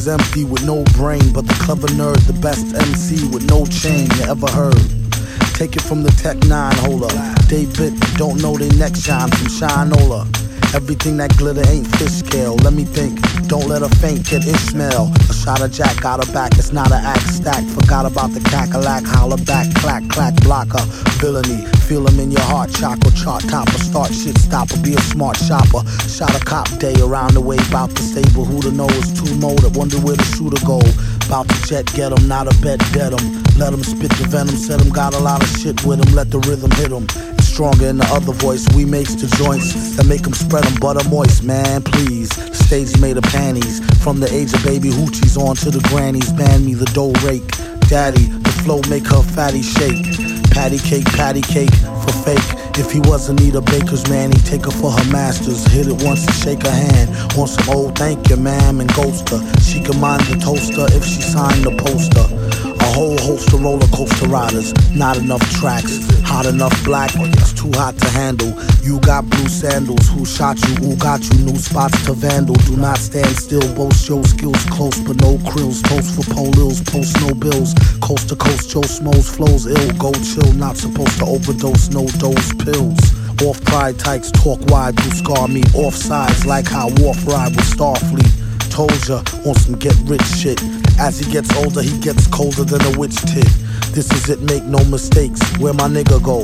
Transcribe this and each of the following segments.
is empty with no brain, but the clever nerd, the best MC with no chain you ever heard. Take it from the Tech 9 holder. David don't know they next shine from Shinola. Everything that glitter ain't fish scale. Let me think, don't let her faint, get Ishmael. A shot of Jack got her back, it's not an act stack. Forgot about the cackalack, holler back, clack, clack, blocker. Villainy, feel him in your heart, chakra, chart topper. Start shit stopper, be a smart shopper. Shot a cop day around the way, bout the stable. Who to know is too molded, wonder where the shooter go. Bout to jet, get him, not a bet, dead him. Let him spit the venom, said him got a lot of shit with him. Let the rhythm hit him. Stronger in the other voice, we makes the joints that make them spread them butter moist, man, please. Stage made of panties, from the age of baby hoochies on to the grannies. Ban me the dough rake, daddy, the flow make her fatty shake. Patty cake for fake. If he wasn't need a baker's man, he'd take her for her masters. Hit it once and shake her hand. On some old thank you, ma'am, and ghost her. She can mind the toaster if she signed the poster. A whole host of roller coaster riders, not enough tracks. Hot enough black, it's too hot to handle. You got blue sandals, who shot you, who got you? New spots to vandal, do not stand still. Boast your skills close, but no krills. Toast for polils, post no bills. Coast to coast, Joe Smoes flows ill. Go chill, not supposed to overdose, no dose pills. Off pride tykes, talk wide, do scar me. Off sides, like how Wharf ride with Starfleet. Told ya, on some get rich shit. As he gets older, he gets colder than a witch tit. This is it, make no mistakes. Where my nigga go?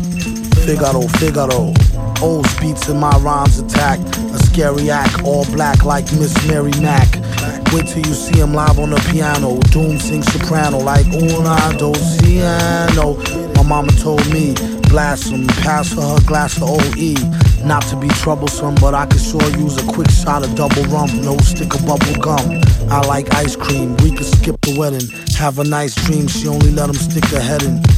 Figaro. O's beats in my rhymes attack. A scary act, all black like Miss Mary Mack. Wait till you see him live on the piano. Doom sings soprano like una dos piano. My mama told me, blast him, pass her glass of OE. Not to be troublesome, but I could sure use a quick shot of double rum. No stick of bubble gum. I like ice cream, we could skip the wedding. Have a nice dream, she only let him stick her head in.